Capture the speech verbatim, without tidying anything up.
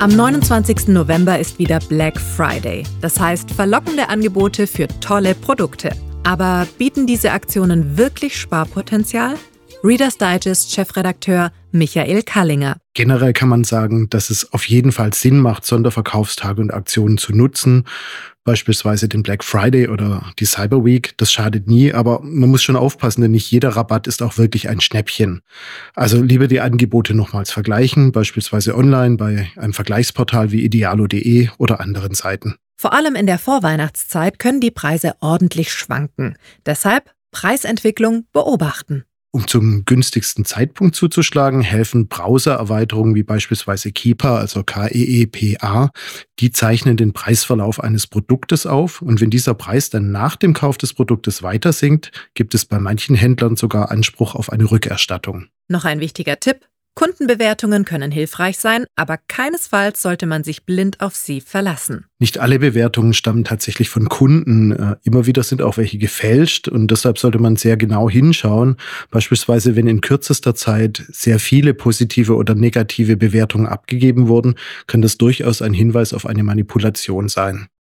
Am neunundzwanzigsten November ist wieder Black Friday. Das heißt verlockende Angebote für tolle Produkte. Aber bieten diese Aktionen wirklich Sparpotenzial? Reader's Digest-Chefredakteur Michael Kallinger. Generell kann man sagen, dass es auf jeden Fall Sinn macht, Sonderverkaufstage und Aktionen zu nutzen. Beispielsweise den Black Friday oder die Cyber Week. Das schadet nie, aber man muss schon aufpassen, denn nicht jeder Rabatt ist auch wirklich ein Schnäppchen. Also lieber die Angebote nochmals vergleichen, beispielsweise online bei einem Vergleichsportal wie idealo punkt de oder anderen Seiten. Vor allem in der Vorweihnachtszeit können die Preise ordentlich schwanken. Deshalb Preisentwicklung beobachten. Um zum günstigsten Zeitpunkt zuzuschlagen, helfen Browser-Erweiterungen wie beispielsweise Keepa, also K E E P A. Die zeichnen den Preisverlauf eines Produktes auf und wenn dieser Preis dann nach dem Kauf des Produktes weiter sinkt, gibt es bei manchen Händlern sogar Anspruch auf eine Rückerstattung. Noch ein wichtiger Tipp: Kundenbewertungen können hilfreich sein, aber keinesfalls sollte man sich blind auf sie verlassen. Nicht alle Bewertungen stammen tatsächlich von Kunden. Immer wieder sind auch welche gefälscht und deshalb sollte man sehr genau hinschauen. Beispielsweise, wenn in kürzester Zeit sehr viele positive oder negative Bewertungen abgegeben wurden, kann das durchaus ein Hinweis auf eine Manipulation sein.